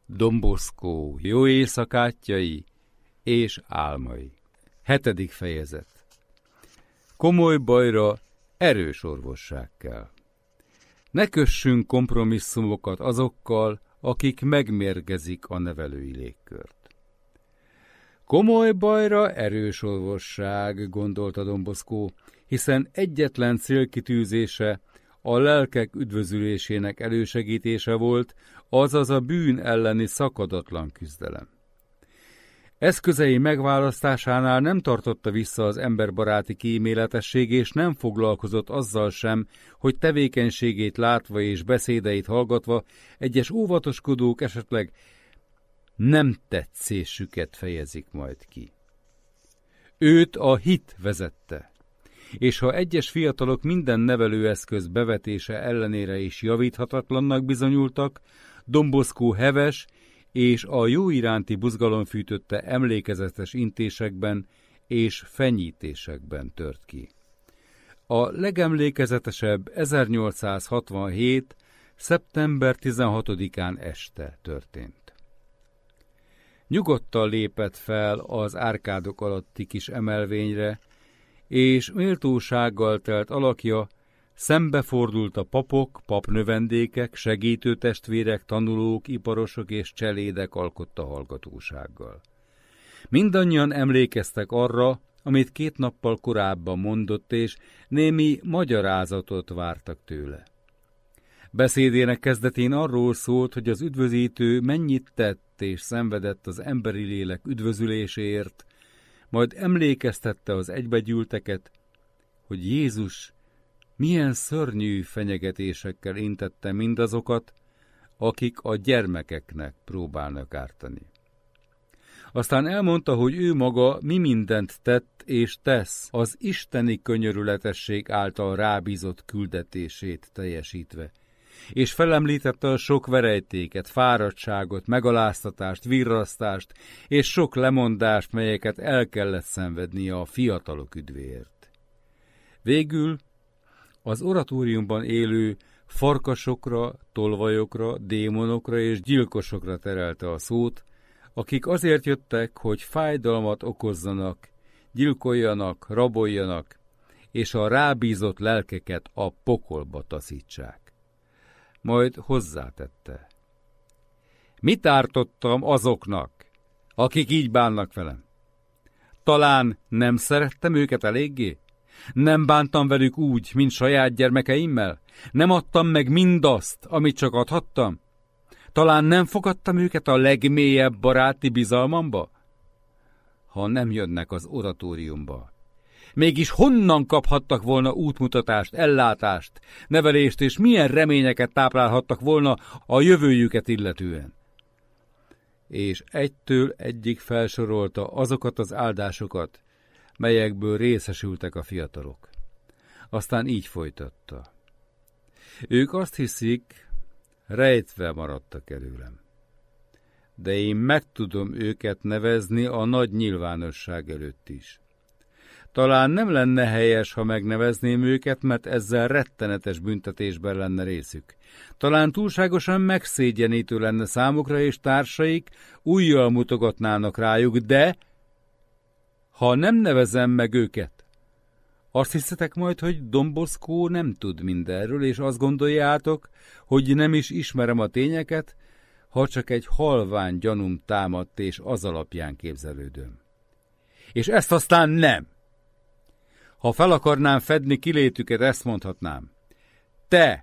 Don Bosco jó éjszakátjai és álmai. 7. fejezet. Komoly bajra erős orvosság kell. Ne kössünk kompromisszumokat azokkal, akik megmérgezik a nevelői légkört. Komoly bajra erős orvosság, gondolta Don Bosco, hiszen egyetlen célkitűzése a lelkek üdvözülésének elősegítése volt, azaz a bűn elleni szakadatlan küzdelem. Eszközei megválasztásánál nem tartotta vissza az emberbaráti kíméletesség, és nem foglalkozott azzal sem, hogy tevékenységét látva és beszédeit hallgatva egyes óvatoskodók esetleg nem tetszésüket fejezik majd ki. Őt a hit vezette, és ha egyes fiatalok minden nevelőeszköz bevetése ellenére is javíthatatlannak bizonyultak, Don Bosco heves és a jó iránti buzgalom fűtötte emlékezetes intésekben és fenyítésekben tört ki. A legemlékezetesebb 1867. szeptember 16-án este történt. Nyugodtan lépett fel az árkádok alatti kis emelvényre, és méltósággal telt alakja szembefordult a papok, papnövendékek, segítőtestvérek, tanulók, iparosok és cselédek alkotta hallgatósággal. Mindannyian emlékeztek arra, amit 2 nappal korábban mondott, és némi magyarázatot vártak tőle. Beszédének kezdetén arról szólt, hogy az üdvözítő mennyit tett és szenvedett az emberi lélek üdvözüléséért, majd emlékeztette az egybegyűlteket, hogy Jézus milyen szörnyű fenyegetésekkel intette mindazokat, akik a gyermekeknek próbálnak ártani. Aztán elmondta, hogy ő maga mi mindent tett és tesz az isteni könyörületesség által rábízott küldetését teljesítve, és felemlítette a sok verejtéket, fáradtságot, megaláztatást, virrasztást és sok lemondást, melyeket el kellett szenvednie a fiatalok üdvéért. Végül az oratóriumban élő farkasokra, tolvajokra, démonokra és gyilkosokra terelte a szót, akik azért jöttek, hogy fájdalmat okozzanak, gyilkoljanak, raboljanak, és a rábízott lelkeket a pokolba taszítsák. Majd hozzátette: mit ártottam azoknak, akik így bánnak velem? Talán nem szerettem őket eléggé? Nem bántam velük úgy, mint saját gyermekeimmel? Nem adtam meg mindazt, amit csak adhattam? Talán nem fogadtam őket a legmélyebb baráti bizalmamba? Ha nem jönnek az oratóriumba, mégis honnan kaphattak volna útmutatást, ellátást, nevelést, és milyen reményeket táplálhattak volna a jövőjüket illetően? És egytől egyig felsorolta azokat az áldásokat, melyekből részesültek a fiatalok. Aztán így folytatta: ők azt hiszik, rejtve maradtak előlem. De én meg tudom őket nevezni a nagy nyilvánosság előtt is. Talán nem lenne helyes, ha megnevezném őket, mert ezzel rettenetes büntetésben lenne részük. Talán túlságosan megszégyenítő lenne számukra, és társaik ujjal mutogatnának rájuk, de ha nem nevezem meg őket, azt hiszitek majd, hogy Don Bosco nem tud mindenről, és azt gondoljátok, hogy nem is ismerem a tényeket, ha csak egy halvány gyanúm támadt, és az alapján képzelődöm. És ezt aztán nem. Ha fel akarnám fedni kilétüket, ezt mondhatnám: te,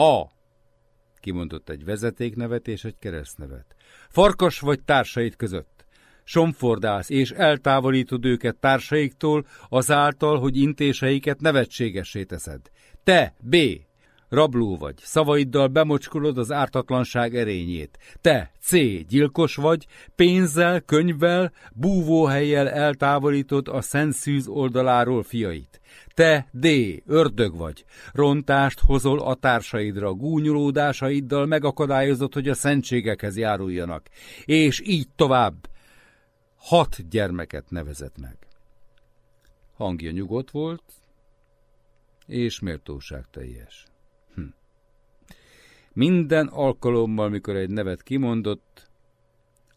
kimondott egy vezetéknevet és egy keresztnevet. Farkas vagy társait között. Somfordálsz és eltávolítod őket társaiktól azáltal, hogy intéseiket nevetségessé teszed. Te, B, rabló vagy, szavaiddal bemocskolod az ártatlanság erényét. Te, C, gyilkos vagy, pénzzel, könyvvel, búvóhellyel eltávolítod a szent szűz oldaláról fiait. Te, D, ördög vagy, rontást hozol a társaidra, gúnyolódásaiddal megakadályozod, hogy a szentségekhez járuljanak. És így tovább. 6 gyermeket nevezett meg. Hangja nyugodt volt, és méltóságteljes. Minden alkalommal, mikor egy nevet kimondott,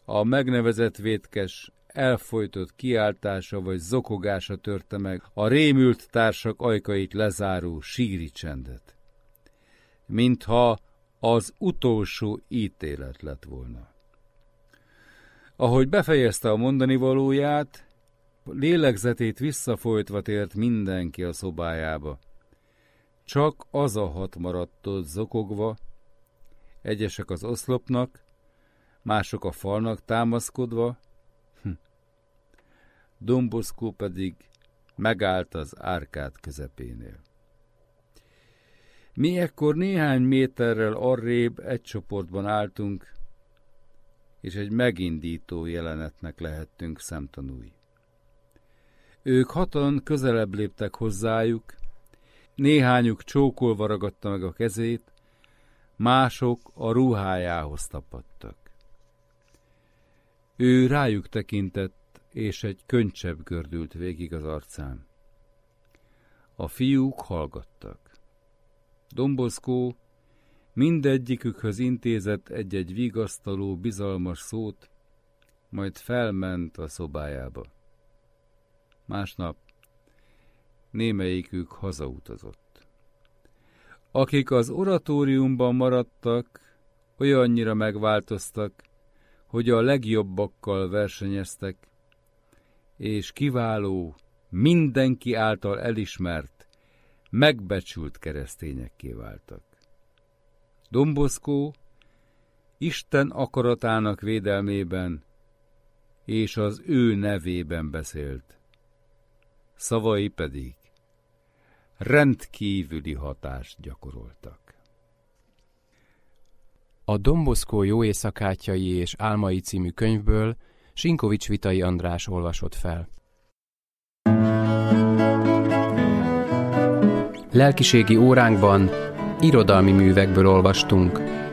A megnevezett vétkes elfojtott kiáltása vagy zokogása törte meg a rémült társak ajkait lezáró síri csendet. Mintha az utolsó ítélet lett volna. Ahogy befejezte a mondani valóját, lélegzetét visszafolytva tért mindenki a szobájába. Csak az a 6 maradt ott zokogva, egyesek az oszlopnak, mások a falnak támaszkodva, Don Bosco pedig megállt az árkád közepénél. Mi ekkor néhány méterrel arrébb egy csoportban álltunk, és egy megindító jelenetnek lehettünk szemtanúi. Ők 6-an közelebb léptek hozzájuk, néhányuk csókolva ragadta meg a kezét, mások a ruhájához tapadtak. Ő rájuk tekintett, és egy könycsepp gördült végig az arcán. A fiúk hallgattak. Don Bosco mindegyikükhöz intézett egy-egy vigasztaló, bizalmas szót, majd felment a szobájába. Másnap némelyikük hazautazott. Akik az oratóriumban maradtak, olyannyira megváltoztak, hogy a legjobbakkal versenyeztek, és kiváló, mindenki által elismert, megbecsült keresztényekké váltak. Don Bosco Isten akaratának védelmében és az ő nevében beszélt. Szavai pedig rendkívüli hatást gyakoroltak. A Don Bosco jó éjszakátjai és álmai című könyvből Sinkovics Vitai András olvasott fel. Lelkiségi óránkban irodalmi művekből olvastunk.